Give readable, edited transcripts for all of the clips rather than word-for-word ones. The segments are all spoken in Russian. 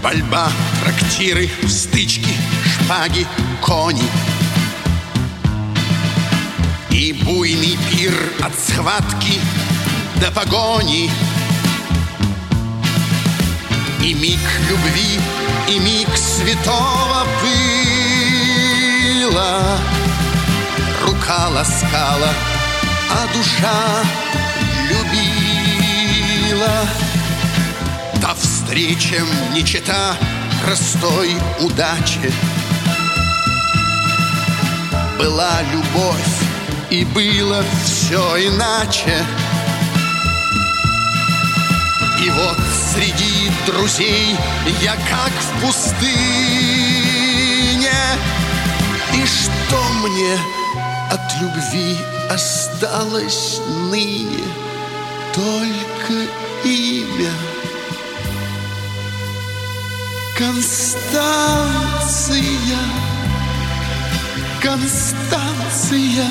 Пальба, трактиры, стычки, шпаги, кони. И буйный пир от схватки до погони. И миг любви, и миг святого пыла. Рука ласкала, а душа любила. Та встреча не чета простой удачи. Была любовь, и было все иначе. И вот среди друзей я как в пустыне. И что мне от любви осталось ныне? Только имя. Констанция, Констанция,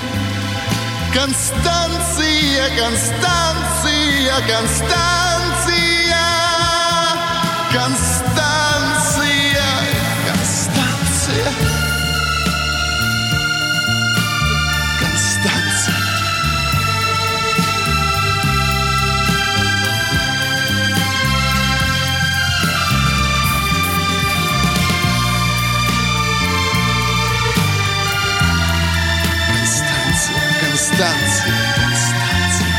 Констанция, Констанция, Констанция, Констанция, Констанция, Констанция. Констанция, Констанция.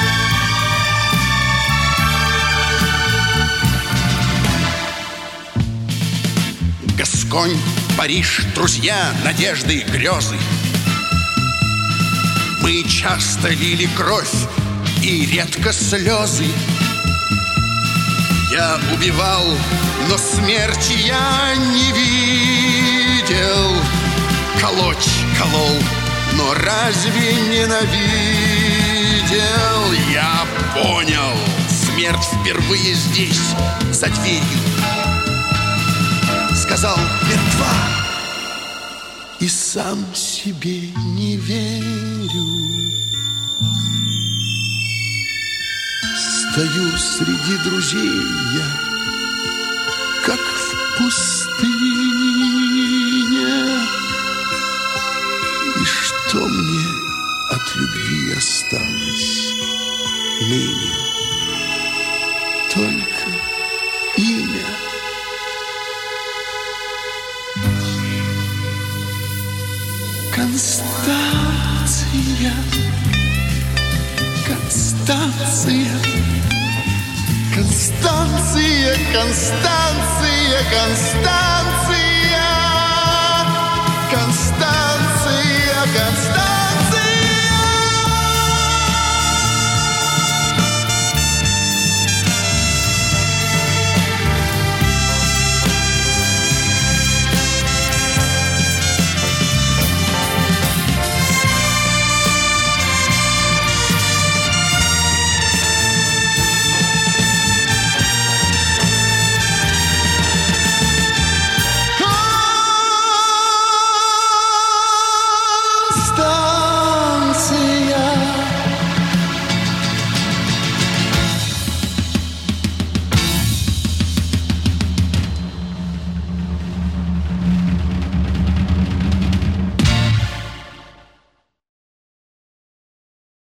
Гасконь, Париж, друзья, надежды, грезы. Мы часто лили кровь и редко слезы. Я убивал, но смерти я не видел. Колоть колол, но разве ненавидел? Я понял, смерть впервые здесь, за дверью. Сказал: мертва. И сам себе не верю. Стою среди друзей я, как в пустыне. И что мне от любви осталось ныне? Только имя. Констанция, Констанция, Констанция, Констанция, Констанция, Констанция, Констанция.